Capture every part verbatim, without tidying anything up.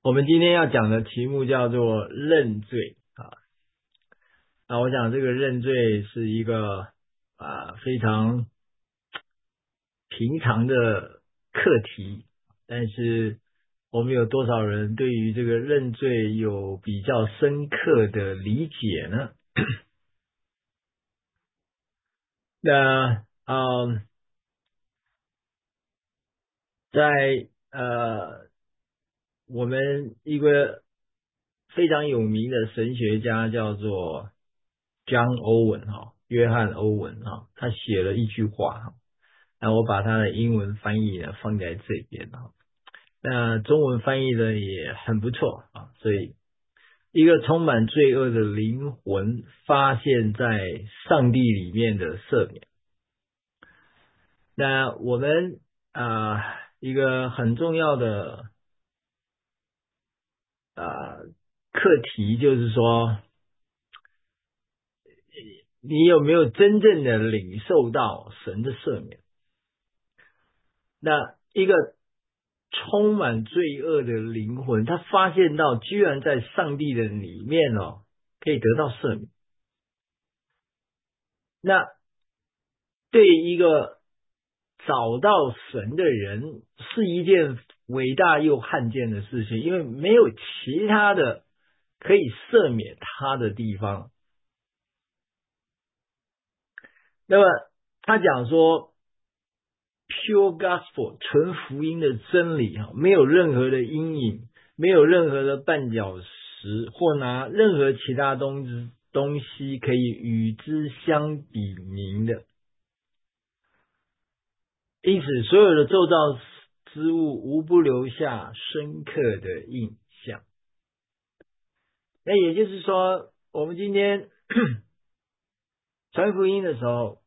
我们今天要讲的题目叫做认罪啊。那我想这个认罪是一个啊非常平常的课题，但是我们有多少人对于这个认罪有比较深刻的理解呢？那嗯，在呃我们一个非常有名的神学家叫做 John Owen 哈，约翰欧文哈，他写了一句话哈，那我把他的英文翻译呢放在这边哈，那中文翻译的也很不错啊，所以一个充满罪恶的灵魂发现在上帝里面的赦免。那我们啊、呃、一个很重要的啊、呃课题就是说，你有没有真正的领受到神的赦免？那一个充满罪恶的灵魂，他发现到居然在上帝的里面哦，可以得到赦免。那对于一个找到神的人是一件伟大又罕见的事情，因为没有其他的可以赦免他的地方。那么他讲说 pure gospel 纯福音的真理没有任何的阴影，没有任何的绊脚石，或拿任何其他东西东西可以与之相比拟的。因此所有的受造之物无不留下深刻的印象。那也就是说，我们今天传福音的时候，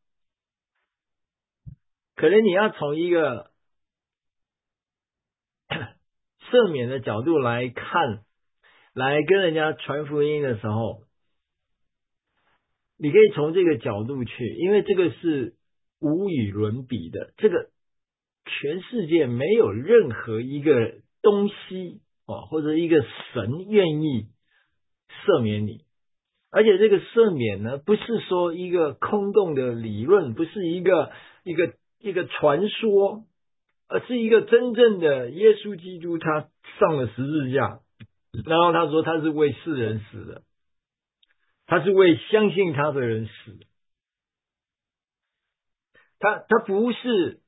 可能你要从一个赦免的角度来看，来跟人家传福音的时候，你可以从这个角度去，因为这个是无与伦比的，这个全世界没有任何一个东西哦，或者一个神愿意赦免你。而且这个赦免呢，不是说一个空洞的理论，不是一个一个一个传说，而是一个真正的耶稣基督，他上了十字架，然后他说他是为世人死的，他是为相信他的人死的。他他不是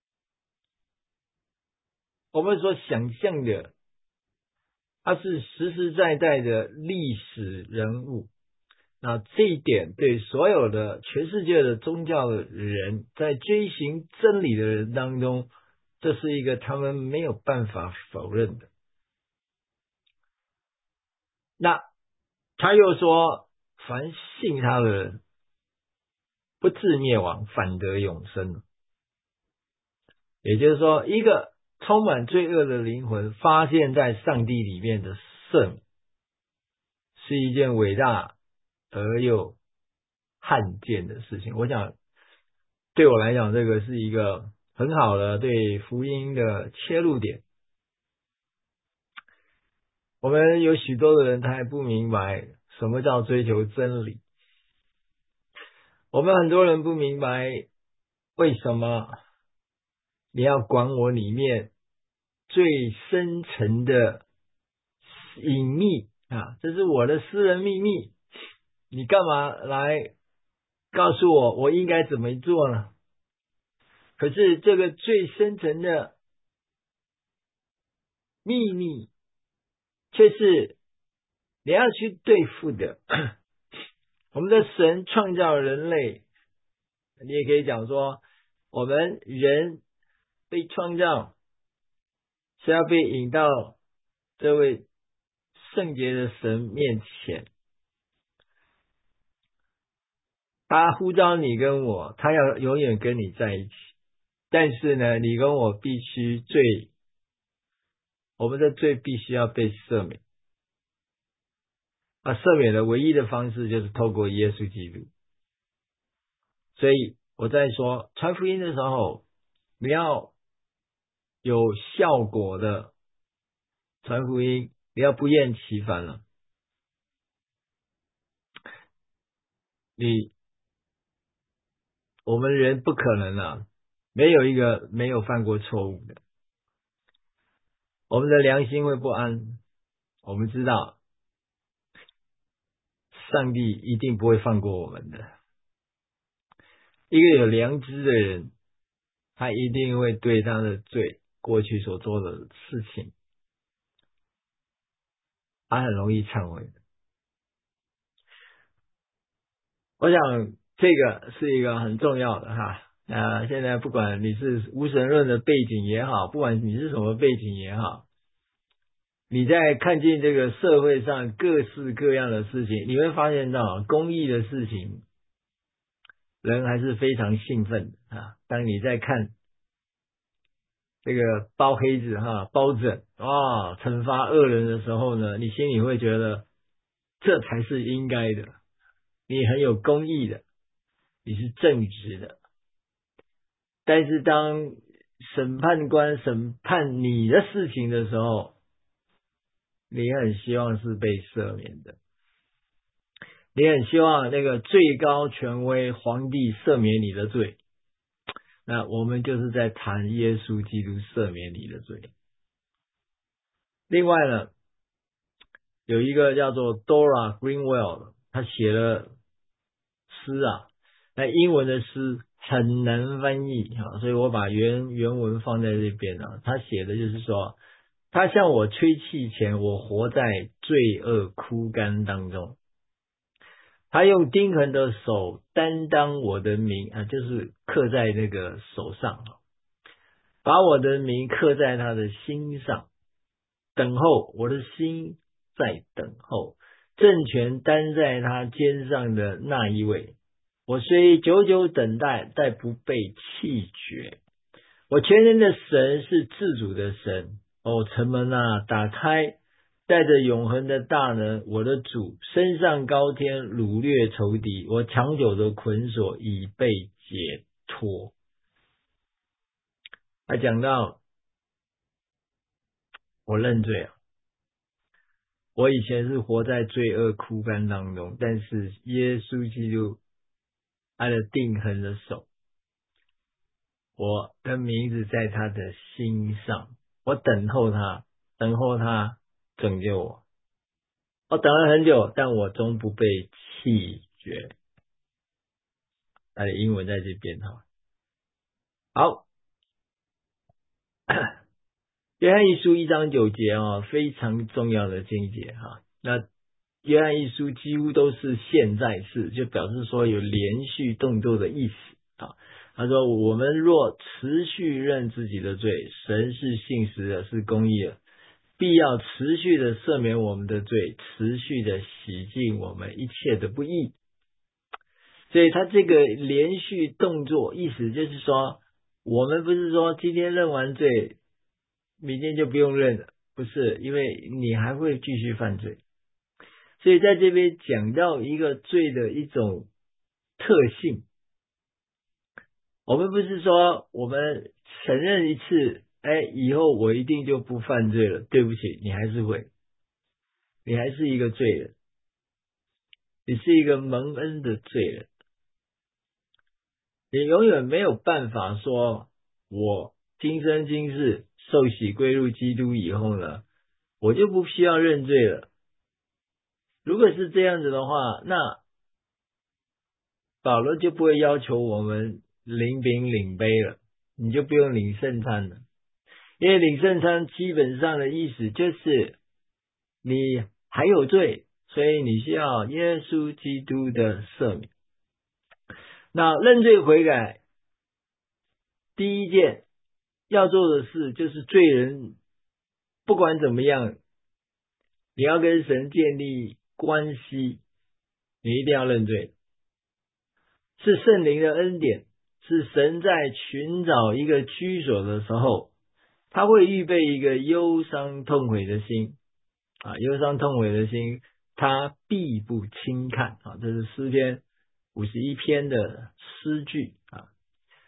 我们所想象的，他是实实在在的历史人物。那这一点对所有的全世界的宗教的人，在追寻真理的人当中，这是一个他们没有办法否认的。那他又说，凡信他的人不至灭亡，反得永生。也就是说，一个充满罪恶的灵魂发现在上帝里面的圣，是一件伟大而又罕见的事情。我想对我来讲，这个是一个很好的对福音的切入点。我们有许多的人他还不明白什么叫追求真理，我们很多人不明白为什么你要管我里面最深层的隐秘啊，这是我的私人秘密，你干嘛来告诉我我应该怎么做呢？可是这个最深层的秘密却是你要去对付的。我们的神创造人类，你也可以讲说，我们人被创造是要被引到这位圣洁的神面前，他呼召你跟我，他要永远跟你在一起。但是呢，你跟我必须罪，我们的罪必须要被赦免。啊，赦免的唯一的方式就是透过耶稣基督。所以我在说传福音的时候，你要有效果的传福音， 你要不厌其烦了。你我们人不可能啊，没有一个没有犯过错误的。我们的良心会不安，我们知道上帝一定不会放过我们的。一个有良知的人，他一定会对他的罪过去所做的事情，他很容易忏悔的。我想这个是一个很重要的哈。那现在不管你是无神论的背景也好，不管你是什么背景也好，你在看见这个社会上各式各样的事情，你会发现到公益的事情，人还是非常兴奋的啊。当你在看这个包黑子哈，包拯啊，惩罚恶人的时候呢，你心里会觉得这才是应该的，你很有公义的，你是正直的。但是当审判官审判你的事情的时候，你很希望是被赦免的，你很希望那个最高权威皇帝赦免你的罪。那我们就是在谈耶稣基督赦免你的罪。另外呢，有一个叫做 Dora Greenwell， 他写了诗啊，那英文的诗很难翻译啊，所以我把原原文放在这边啊。他写的就是说，他向我吹气前，我活在罪恶枯干当中。他用钉痕的手担当我的名啊，就是刻在那个手上，把我的名刻在他的心上。等候，我的心在等候政权担在他肩上的那一位。我虽久久等待，但不被弃绝。我全能的神是自主的神。哦，城门啊，打开，带着永恒的大能，我的主升上高天，掳掠仇敌。我长久的捆锁已被解脱。他讲到我认罪啊，我以前是活在罪恶枯干当中，但是耶稣基督他的定痕的手，我的名字在他的心上，我等候他，等候他拯救我。我等了很久，但我终不被弃绝。他的英文在这边哈。好，约翰一书一章九节啊，非常重要的经节哈。那约翰一书几乎都是现在式，就表示说有连续动作的意思啊。他说：“我们若持续认自己的罪，神是信实的，是公义的，必要持续的赦免我们的罪，持续的洗净我们一切的不义。”所以他这个连续动作，意思就是说，我们不是说今天认完罪，明天就不用认了，不是，因为你还会继续犯罪。所以在这边讲到一个罪的一种特性，我们不是说我们承认一次，哎，以后我一定就不犯罪了。对不起，你还是会，你还是一个罪人，你是一个蒙恩的罪人，你永远没有办法说，我今生今世受洗归入基督以后呢，我就不需要认罪了。如果是这样子的话，那保罗就不会要求我们领饼领杯了，你就不用领圣餐了。因为领圣餐基本上的意思就是你还有罪，所以你需要耶稣基督的赦免。那认罪悔改第一件要做的事就是罪人不管怎么样，你要跟神建立关系，你一定要认罪。是圣灵的恩典，是神在寻找一个居所的时候，他会预备一个忧伤痛悔的心啊，忧伤痛悔的心，他必不轻看啊。这是诗篇五十一篇的诗句啊。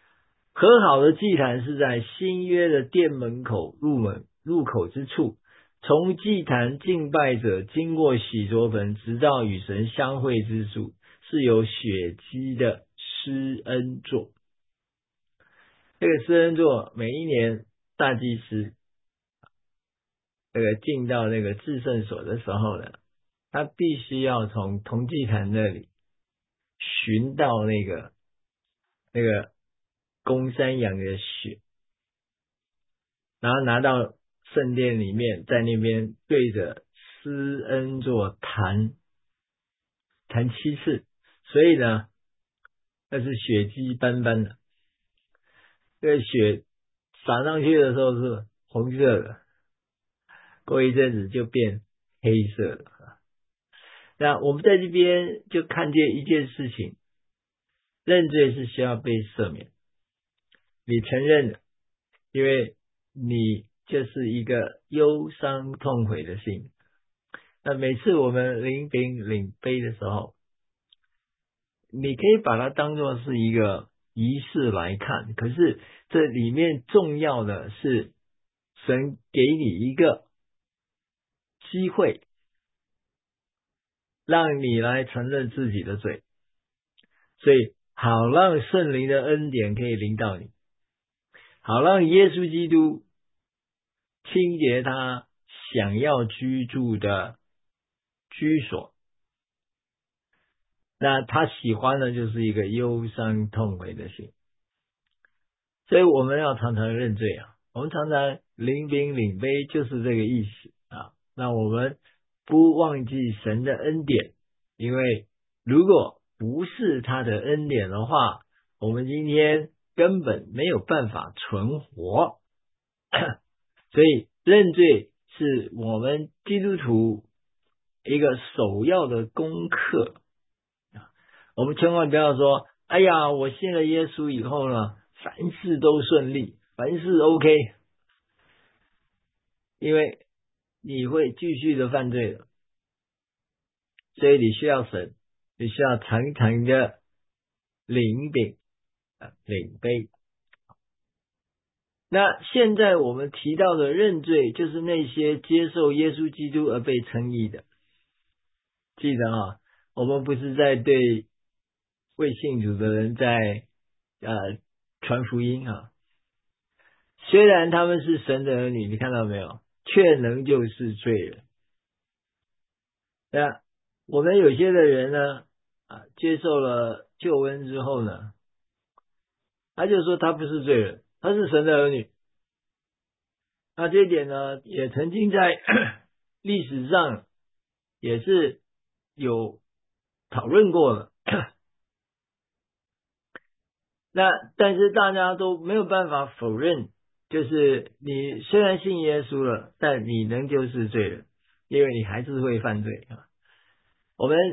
和好的祭坛是在新约的殿门口入门入口之处， 从祭坛敬拜者经过洗濯盆，直到与神相会之处，是有血迹的施恩座。这个施恩座每一年大祭司这个进到那个至圣所的时候呢，他必须要从铜祭坛那里寻到那个那个公山羊的血，然后拿到圣殿里面，在那边对着施恩座弹弹七次，所以呢，那是血迹斑斑的。这个血洒上去的时候是红色的，过一阵子就变黑色的。那我们在这边就看见一件事情，认罪是需要被赦免，你承认了，因为你就是一个忧伤痛悔的心。那每次我们领饼领杯的时候，你可以把它当作是一个仪式来看，可是这里面重要的是神给你一个机会，让你来承认自己的罪，所以好让圣灵的恩典可以临到你，好让耶稣基督清洁他想要居住的居所。那他喜欢的就是一个忧伤痛悔的心，所以我们要常常认罪啊，我们常常领饼领杯就是这个意思啊。那我们不忘记神的恩典，因为如果不是他的恩典的话，我们今天根本没有办法存活。所以认罪是我们基督徒一个首要的功课。我们千万不要说，哎呀，我信了耶稣以后呢，凡事都顺利，凡事 OK， 因为你会继续的犯罪的，所以你需要神，你需要常常的领饼领杯。那现在我们提到的认罪，就是那些接受耶稣基督而被称义的。记得啊，我们不是在对未信主的人在呃传福音啊。虽然他们是神的儿女，你看到没有，却能就是罪人。那我们有些的人呢，啊，接受了救恩之后呢，他就说他不是罪人，他是神的儿女。那这一点呢，也曾经在历史上也是有讨论过了。那但是大家都没有办法否认，就是你虽然信耶稣了，但你仍旧是罪人，因为你还是会犯罪啊。我们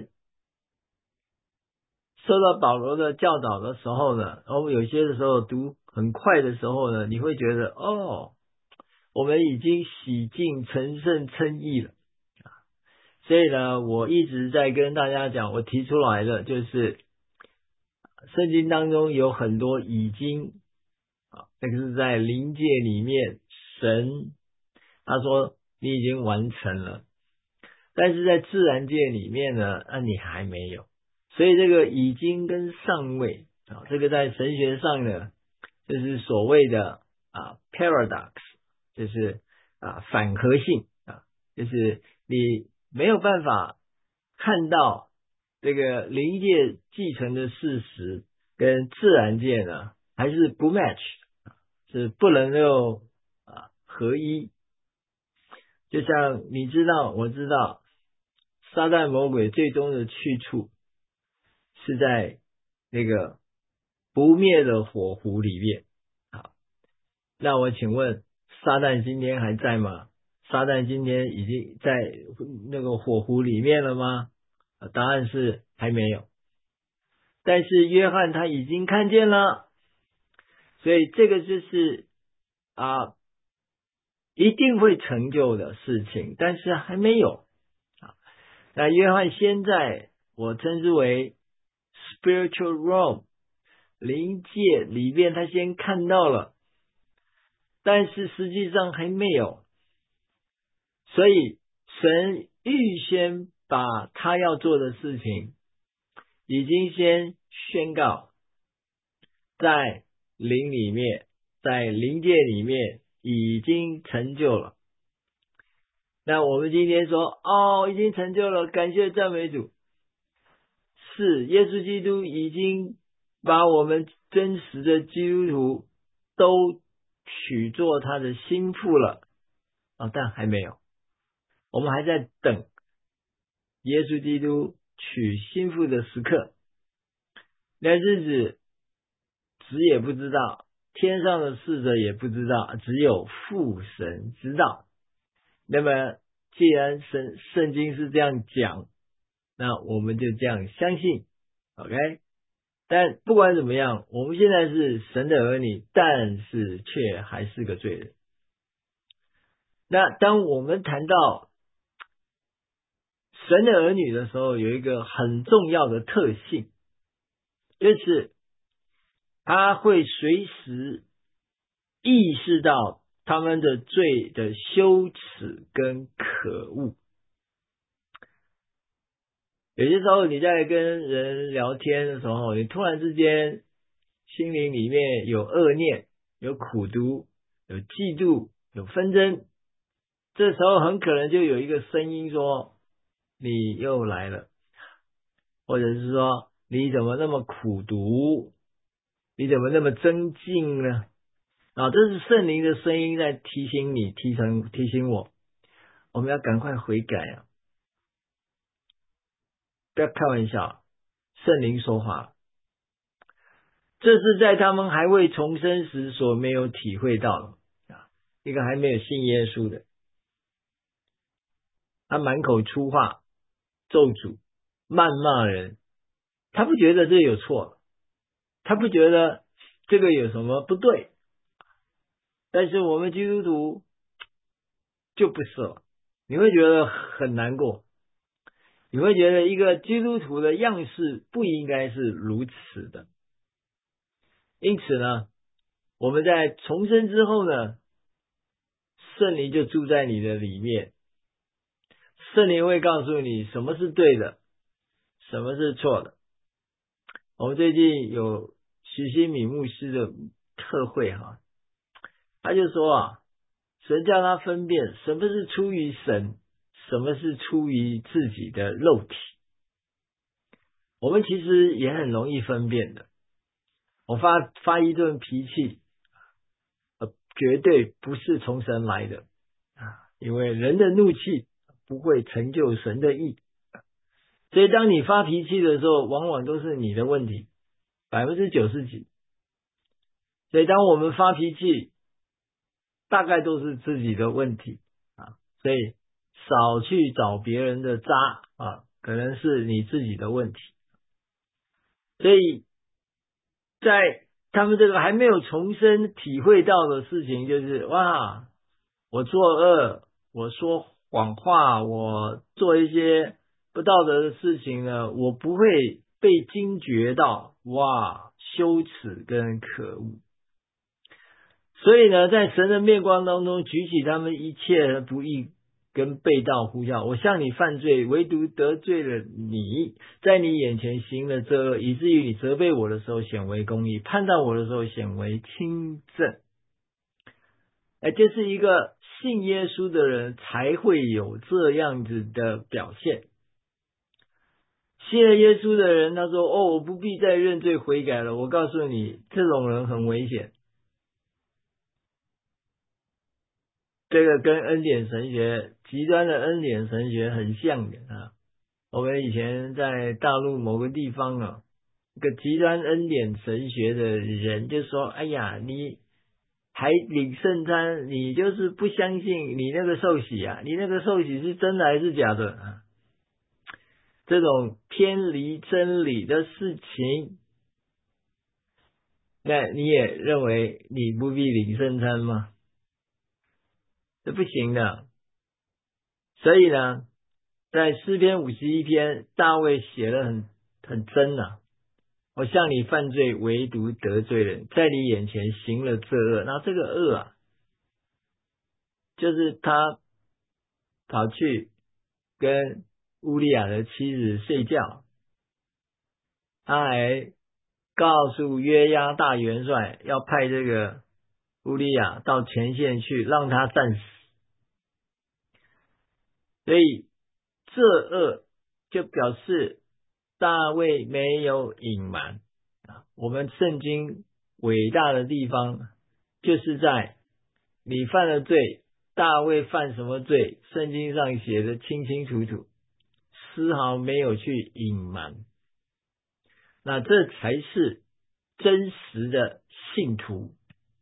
受到保罗的教导的时候呢，我们有些的时候读很快的时候呢，你会觉得哦，我们已经洗净成圣称义了。所以呢，我一直在跟大家讲，我提出来的就是圣经当中有很多已经啊，那个是在灵界里面，神他说你已经完成了，但是在自然界里面呢，啊你还没有。所以这个已经跟尚未啊，这个在神学上呢，就是所谓的啊 paradox， 就是啊反合性啊，就是你没有办法看到这个灵界继承的事实跟自然界呢还是不 match， 是不能够啊合一。就像你知道我知道撒旦魔鬼最终的去处是在那个不灭的火湖里面。好，那我请问撒旦今天还在吗？撒旦今天已经在那个火湖里面了吗？答案是还没有。但是约翰他已经看见了，所以这个就是啊一定会成就的事情，但是还没有。那约翰现在我称之为 spiritual realm， 灵界里面他先看到了，但是实际上还没有。 所以神预先把他要做的事情已经先宣告在灵里面，在灵界里面已经成就了。那我们今天说哦，已经成就了，感谢赞美主。是耶稣基督已经把我们真实的基督徒都娶做他的心腹了啊、哦，但还没有，我们还在等耶稣基督娶心腹的时刻。那日子子也不知道，天上的使者也不知道，只有父神知道。那么既然神圣经是这样讲，那我们就这样相信 OK。 但不管怎么样，我们现在是神的儿女，但是却还是个罪人。那当我们谈到神的儿女的时候，有一个很重要的特性，就是他会随时意识到他们的罪的羞耻跟可恶。有些时候你在跟人聊天的时候，你突然之间心灵里面有恶念，有苦毒，有嫉妒，有纷争，这时候很可能就有一个声音说你又来了，或者是说你怎么那么苦毒，你怎么那么争竞呢？啊，这是圣灵的声音在提醒你，提醒提醒我，我们要赶快悔改啊！不要开玩笑，圣灵说话，这是在他们还未重生时所没有体会到的啊！一个还没有信耶稣的，他满口粗话，咒诅、谩骂人，他不觉得这有错，他不觉得这个有什么不对，但是我们基督徒就不是了，你会觉得很难过，你会觉得一个基督徒的样式不应该是如此的。因此呢，我们在重生之后呢，圣灵就住在你的里面，圣灵会告诉你什么是对的，什么是错的。我们最近有徐新敏牧师的特会哈，他就说啊，神叫他分辨什么是出于神，什么是出于自己的肉体。我们其实也很容易分辨的，我发发一顿脾气，呃，绝对不是从神来的啊，因为人的怒气不会成就神的义。所以当你发脾气的时候，往往都是你的问题，百分之九十几。所以当我们发脾气，大概都是自己的问题啊。所以少去找别人的渣啊，可能是你自己的问题。所以在他们这个还没有重生体会到的事情，就是哇，我作恶，我说谎话，我做一些不道德的事情呢，我不会被惊觉到哇，羞耻跟可恶。所以呢，在神的面光当中举起他们一切的不义跟背道呼叫，我向你犯罪，唯独得罪了你，在你眼前行了这恶，以至于你责备我的时候显为公义，判断我的时候显为清正。哎，这是一个信耶稣的人才会有这样子的表现。信了耶稣的人，他说哦，我不必再认罪悔改了。我告诉你，这种人很危险。这个跟恩典神学，极端的恩典神学很像的啊。我们以前在大陆某个地方啊，一个极端恩典神学的人就说，哎呀，你还领圣餐，你就是不相信你那个受洗啊，你那个受洗是真的还是假的啊？这种偏离真理的事情，那你也认为你不必领圣餐吗？这不行的。所以呢，在诗篇五十一篇，大卫写得很很真啊。我向你犯罪，唯独得罪人，在你眼前行了这恶。那这个恶啊，就是他跑去跟乌利亚的妻子睡觉，他还告诉约押大元帅要派这个乌利亚到前线去，让他战死。所以这恶就表示大卫没有隐瞒啊。我们圣经伟大的地方就是在你犯了罪，大卫犯什么罪，圣经上写的清清楚楚，丝毫没有去隐瞒。那这才是真实的信徒。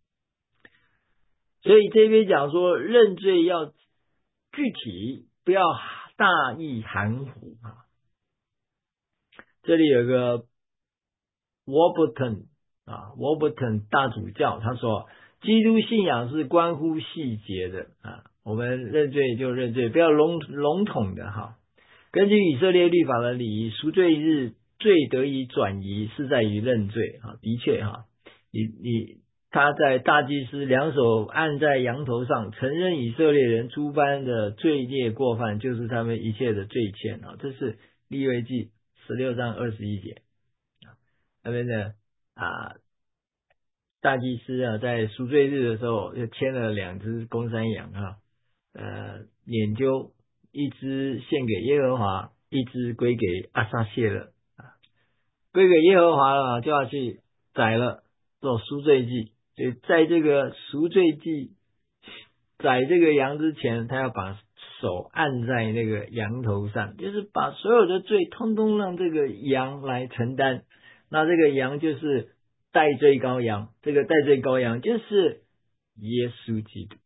所以这边讲说认罪要具体，不要大意含糊啊。这里有个 Warburton 啊 Warburton 大主教，他说基督信仰是关乎细节的啊，我们认罪就认罪，不要笼笼统的哈。根据以色列律法的礼仪，赎罪日罪得以转移是在于认罪啊。的确哈，你你他在大祭司两手按在羊头上，承认以色列人诸般的罪孽过犯，就是他们一切的罪愆啊。这是利未记十六章二十一节。那边的啊，大祭司啊，在赎罪日的时候，就牵了两只公山羊啊，呃，撵揪一只献给耶和华，一只归给阿撒谢勒啊，归给耶和华了，就要去宰了，做赎罪祭。所以在这个赎罪祭宰这个羊之前，他要把手按在那个羊头上，就是把所有的罪通通让这个羊来承担。那这个羊就是代罪羔羊，这个代罪羔羊就是耶稣基督。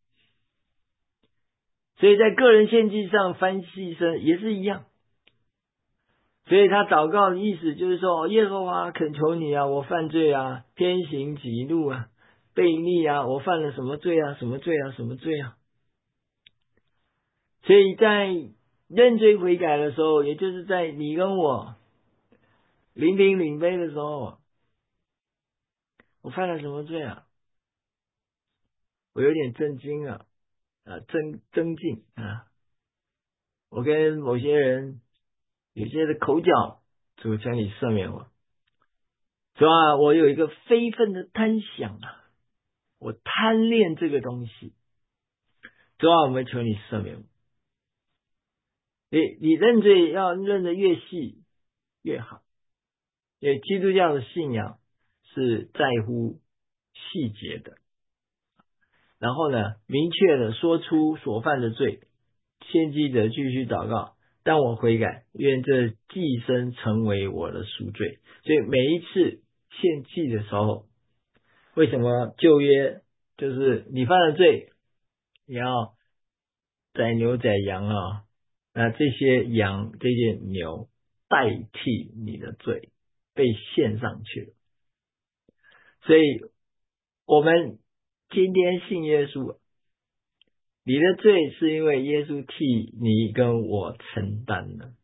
所以在个人献祭上翻牺牲也是一样。所以他祷告的意思就是说，耶和华恳求你啊，我犯罪啊，偏行己怒啊，悖逆啊，我犯了什么罪啊，什么罪啊，什么罪啊。所以在认罪悔改的时候，也就是在你跟我临临领杯的时候，我犯了什么罪啊？我有点震惊啊，啊，增增进啊，我跟某些人有些的口角，主求你赦免我。主啊，我有一个非分的贪想啊，我贪恋这个东西。主啊，我们求你赦免我。你你认罪要认得越细越好，因为基督教的信仰是在乎细节的。然后呢，明确的说出所犯的罪，献祭者继续祷告，但我悔改，愿这祭牲成为我的赎罪。所以每一次献祭的时候，为什么旧约就是你犯了罪，你要宰牛宰羊啊，那这些羊这些牛代替你的罪被献上去了。所以我们今天信耶稣，你的罪是因为耶稣替你跟我承担了，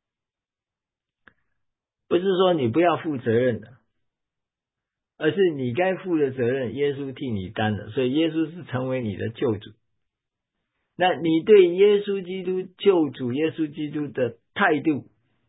不是说你不要负责任的，而是你该负的责任耶稣替你担了，所以耶稣是成为你的救主。那你对耶稣基督救主耶稣基督的态度，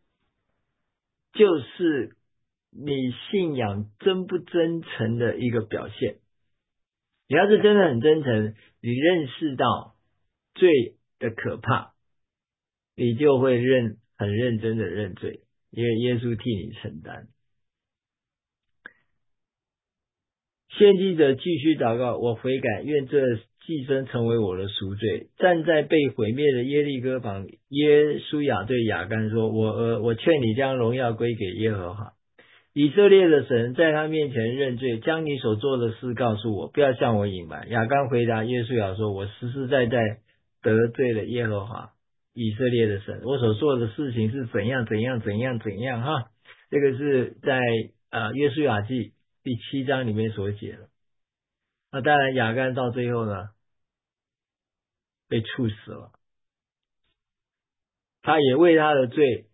就是你信仰真不真诚的一个表现。你要是真的很真诚，你认识到罪的可怕，你就会认很认真的认罪，因为耶稣替你承担。献祭者继续祷告，我悔改，愿这祭牲成为我的赎罪。站在被毁灭的耶利哥旁，耶稣亚对亚干说，我呃我劝你将荣耀归给耶和华以色列的神，在他面前认罪，将你所做的事告诉我，不要向我隐瞒。亚干回答耶稣亚说，我实实在在得罪了耶和华以色列的神，我所做的事情是怎样怎样怎样怎样哈。这个是在呃约书亚记第七章里面所写的。那当然亚干到最后呢被处死了，他也为他的罪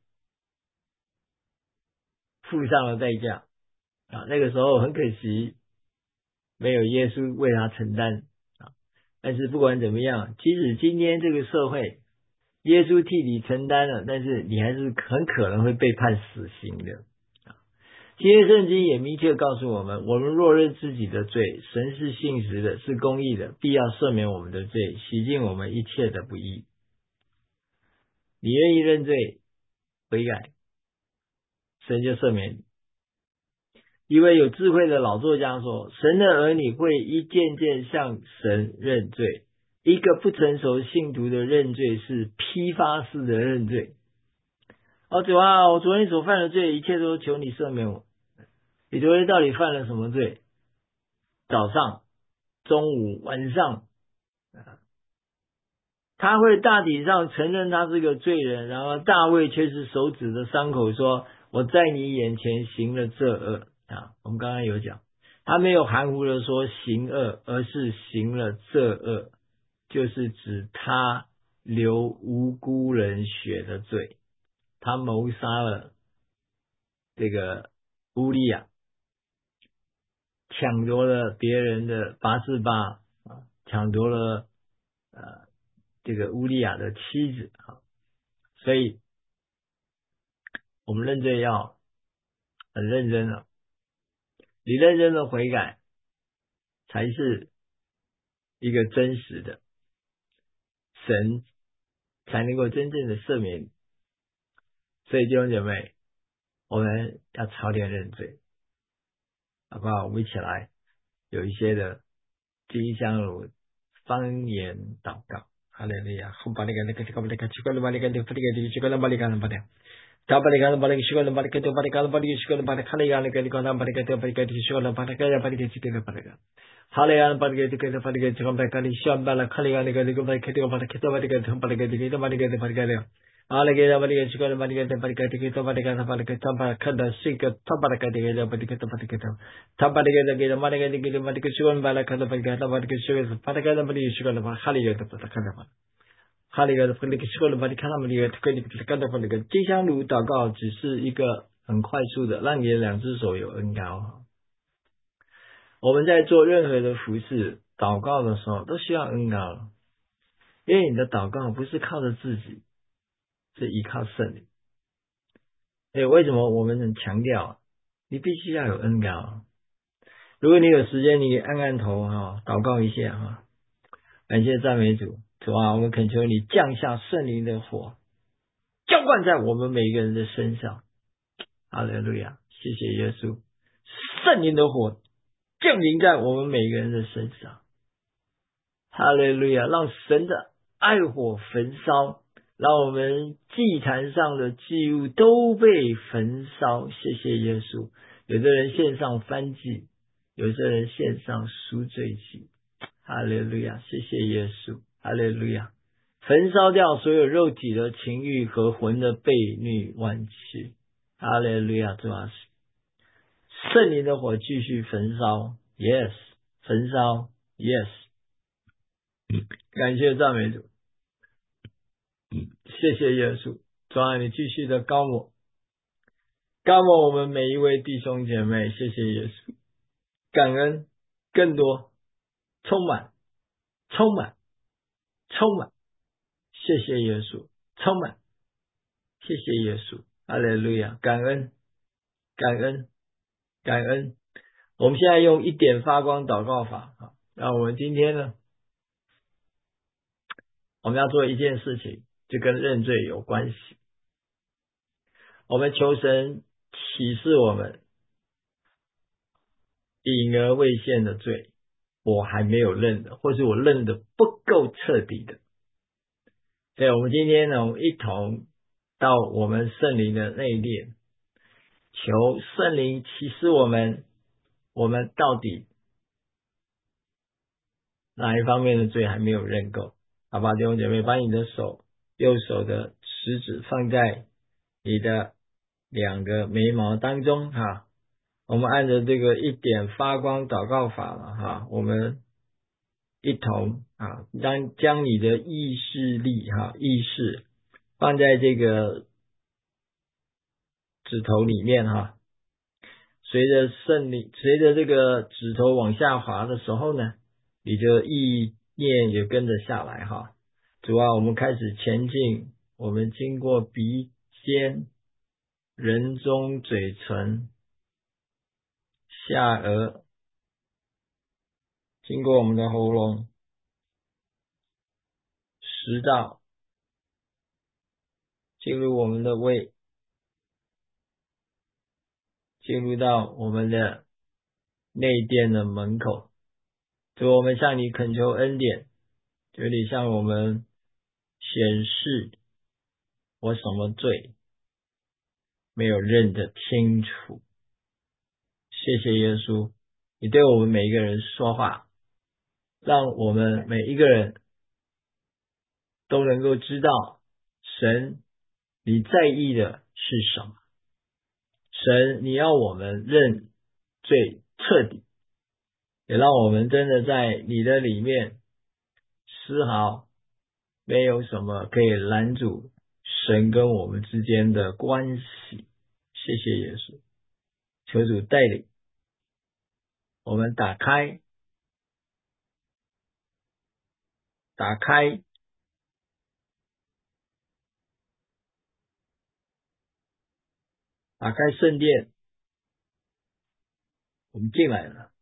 付上了代价啊。那个时候很可惜没有耶稣为他承担啊。但是不管怎么样，即使今天这个社会耶稣替你承担了，但是你还是很可能会被判死刑的。新约圣经也明确告诉我们，我们若认自己的罪，神是信实的，是公义的，必要赦免我们的罪，洗净我们一切的不义。你愿意认罪悔改，神就赦免你。一位有智慧的老作家说，神的儿女会一件件向神认罪，一个不成熟信徒的认罪是批发式的认罪。哦，主啊，我昨天所犯的罪，一切都求你赦免我。你昨天到底犯了什么罪？早上、中午、晚上，他会大体上承认他是个罪人，然而大卫却是手指着伤口说，我在你眼前行了这恶啊。我们刚刚有讲，他没有含糊的说行恶，而是行了这恶，就是指他流无辜人血的罪，他谋杀了这个乌利亚，抢夺了别人的八四八啊，抢夺了呃这个乌利亚的妻子啊，所以我们认罪要很认真了，你认真的悔改才是一个真实的，神才能够真正的赦免你。所以弟兄姐妹，我们要操练认罪，好不好？我们一起来有一些的金香炉方言祷告。哈利路亚，呼巴利嘎那个这个巴利嘎，奇怪的巴利嘎，这个巴利嘎，奇怪的巴利嘎，巴利。他巴利嘎巴利，奇怪的巴利嘎，这巴利嘎巴利，奇怪的巴利，哈利嘎那个这个那巴利嘎，这巴利嘎，奇怪的巴利嘎，巴利嘎，奇怪的巴利嘎。哈利嘎巴利嘎，这个巴利嘎，这个巴利嘎，你想巴拉，哈利嘎那个这个巴利嘎，这个巴利嘎，这巴利嘎，这巴利嘎，这个巴利嘎，这巴利嘎了。哈利嘎巴利嘎，奇怪的巴利嘎，这巴利嘎，这个巴利嘎，这巴利嘎，这巴利嘎的这个，这巴利嘎这个巴利嘎，这巴利嘎的，这巴利嘎这个巴利嘎这个巴利嘎，奇怪的巴利嘎，这巴利嘎，这巴利嘎，奇怪的巴利嘎，这巴利嘎，奇怪的巴，哈利嘎，这巴利嘎的巴。哈利格的那个奇怪的巴利看他们那个可以看到那个金香炉祷告只是一个很快速的，让你的两只手有恩膏。我们在做任何的服事祷告的时候都需要恩膏，因为你的祷告不是靠着自己，是依靠圣灵。所以为什么我们很强调你必须要有恩膏？如果你有时间，你按按头哈，祷告一下哈，感谢赞美主。主啊，我们恳求你降下圣灵的火，浇灌在我们每一个人的身上。哈利路亚，谢谢耶稣，圣灵的火降临在我们每一个人的身上。哈利路亚，让神的爱火焚烧，让我们祭坛上的祭物都被焚烧。谢谢耶稣。有的人献上燔祭，有的人献上赎罪祭。哈利路亚，谢谢耶稣。哈利路亚，焚烧掉所有肉体的情欲和魂的悖逆弯曲。哈利路亚，主啊，圣灵的火继续焚烧 ，yes， 焚烧 ，yes， 感谢赞美主，谢谢耶稣，主啊，你继续的高抹，高抹我们每一位弟兄姐妹，谢谢耶稣，感恩更多，充满，充满，充满。谢谢耶稣，充满，谢谢耶稣，哈利路亚，感恩，感恩，感恩。我们现在用一点发光祷告法啊，那我们今天呢，我们要做一件事情，就跟认罪有关系。我们求神启示我们隐而未现的罪，我还没有认的，或是我认的不够彻底的。所以我们今天呢，我们一同到我们圣灵的内殿，求圣灵启示我们，我们到底哪一方面的罪还没有认够。好吧，弟兄姐妹，把你的手右手的食指放在你的两个眉毛当中哈，我们按着这个一点发光祷告法了哈，我们一同啊，将将你的意识力哈意识放在这个指头里面哈，随着圣灵随着这个指头往下滑的时候呢，你就意念也跟着下来哈。 主啊，我们开始前进，我们经过鼻尖、人中、嘴唇、下颚，经过我们的喉咙、食道，进入我们的胃，进入到我们的内殿的门口。主，我们向你恳求恩典，求你向我们显示我什么罪没有认得清楚。谢谢耶稣，你对我们每一个人说话，让我们每一个人都能够知道神你在意的是什么。神你要我们认罪彻底，也让我们真的在你的里面丝毫没有什么可以拦阻神跟我们之间的关系。谢谢耶稣，求主带领我们打开打开打开圣殿，我们进来了。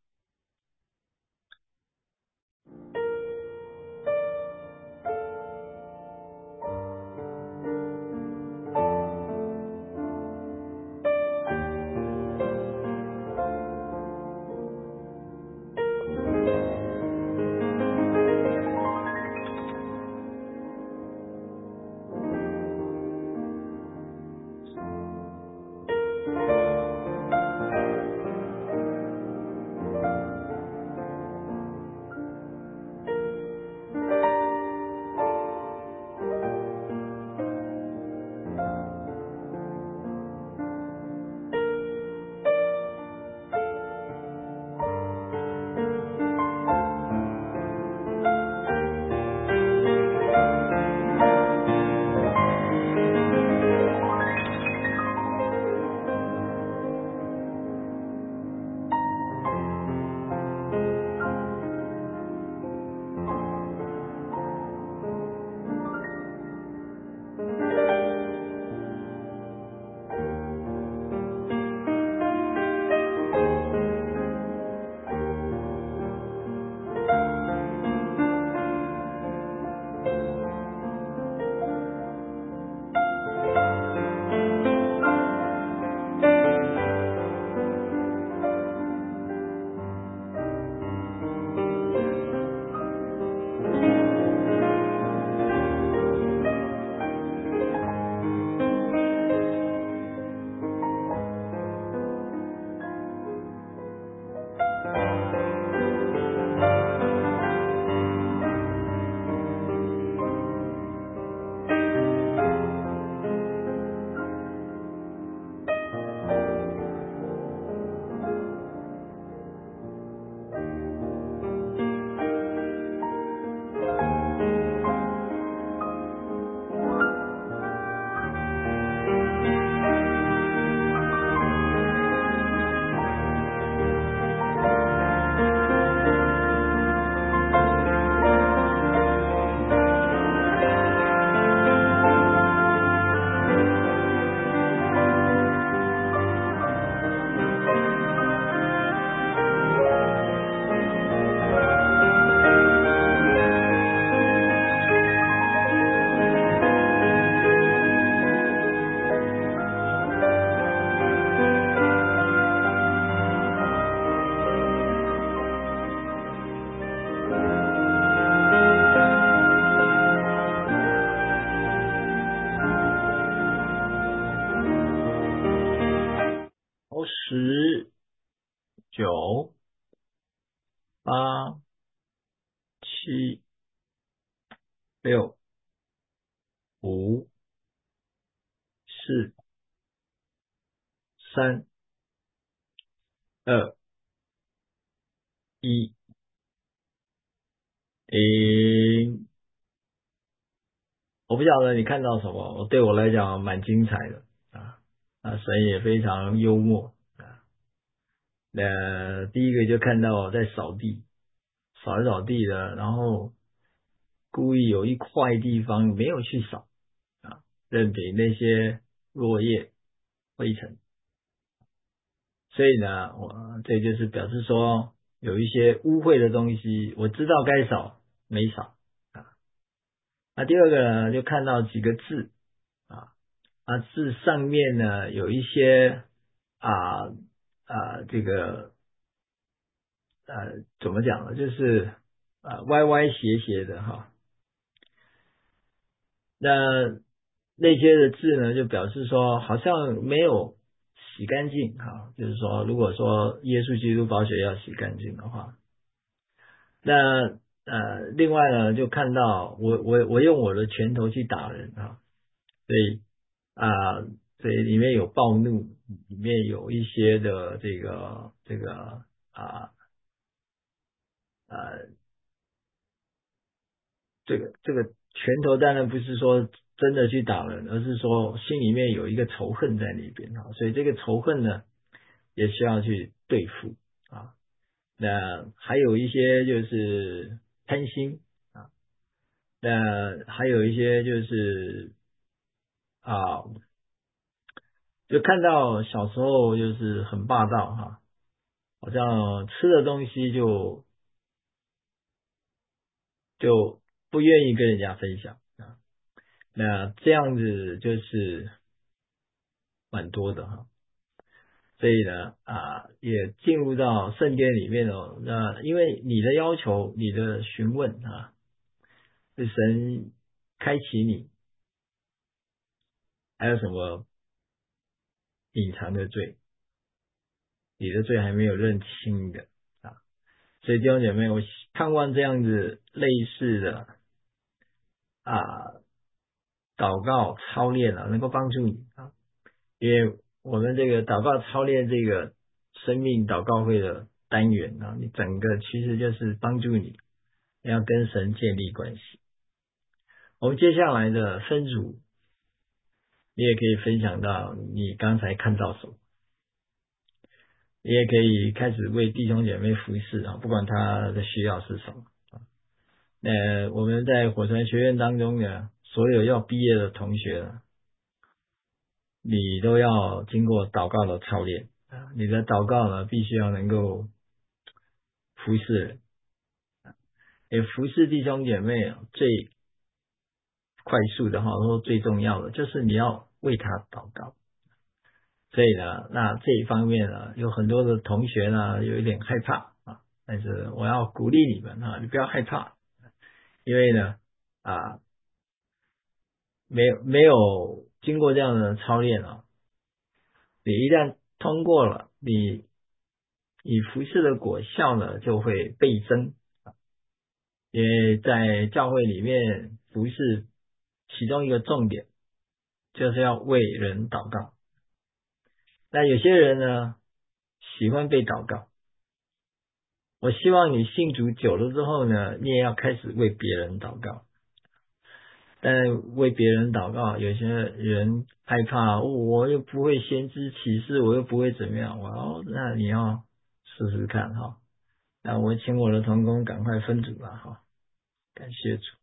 十、九、八、七、六、五、四、三、二、一、零。我不晓得你看到什么，我对我来讲蛮精彩的啊。啊，神也非常幽默啊。呃，第一个就看到我在扫地，扫一扫地的，然后故意有一块地方没有去扫啊，任凭那些落叶灰尘。所以呢，我这就是表示说有一些污秽的东西，我知道该扫没扫啊。那第二个呢，就看到几个字啊，啊字上面呢有一些啊啊这个呃怎么讲呢，就是啊歪歪斜斜的哈。那那些的字呢，就表示说好像没有洗干净哈，就是说如果说耶稣基督宝血要洗干净的话，那呃另外呢就看到我我我用我的拳头去打人啊，所以啊所以里面有暴怒，里面有一些的这个这个啊呃这个这个拳头当然不是说真的去打人，而是说心里面有一个仇恨在里边啊，所以这个仇恨呢也需要去对付啊。那还有一些就是贪心啊，那还有一些就是啊，就看到小时候就是很霸道哈，好像吃的东西就就不愿意跟人家分享啊，那这样子就是蛮多的哈。所以呢，啊，也进入到圣殿里面哦。那因为你的要求、你的询问啊，是神开启你，还有什么隐藏的罪，你的罪还没有认清的啊。所以弟兄姐妹，我盼望这样子类似的啊祷告操练啊，能够帮助你啊，因为我们这个祷告操练这个生命祷告会的单元啊，你整个其实就是帮助你要跟神建立关系。我们接下来的分组，你也可以分享到你刚才看到什么，你也可以开始为弟兄姐妹服侍啊，不管他的需要是什么。那我们在火传学院当中呢，所有要毕业的同学呢，你都要经过祷告的操练啊，你的祷告呢，必须要能够服侍人，也服侍弟兄姐妹啊，最快速的哈，或者最重要的就是你要为他祷告。所以呢，那这一方面呢，有很多的同学呢有一点害怕啊，但是我要鼓励你们啊，你不要害怕，因为呢啊，没有没有经过这样的操练啊，你一旦通过了，你你服侍的果效呢就会倍增。因为在教会里面服侍，其中一个重点就是要为人祷告。那有些人呢喜欢被祷告，我希望你信主久了之后呢，你也要开始为别人祷告。但为别人祷告，有些人害怕，我又不会先知启示，我又不会怎么样。哦，那你要试试看哈。那我请我的同工赶快分组吧哈，感谢主。